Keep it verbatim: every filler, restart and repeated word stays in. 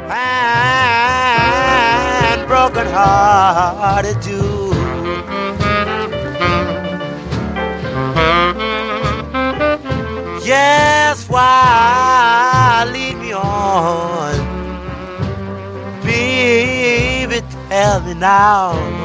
and broken hearted too. Yes, why lead me on, baby, tell me now.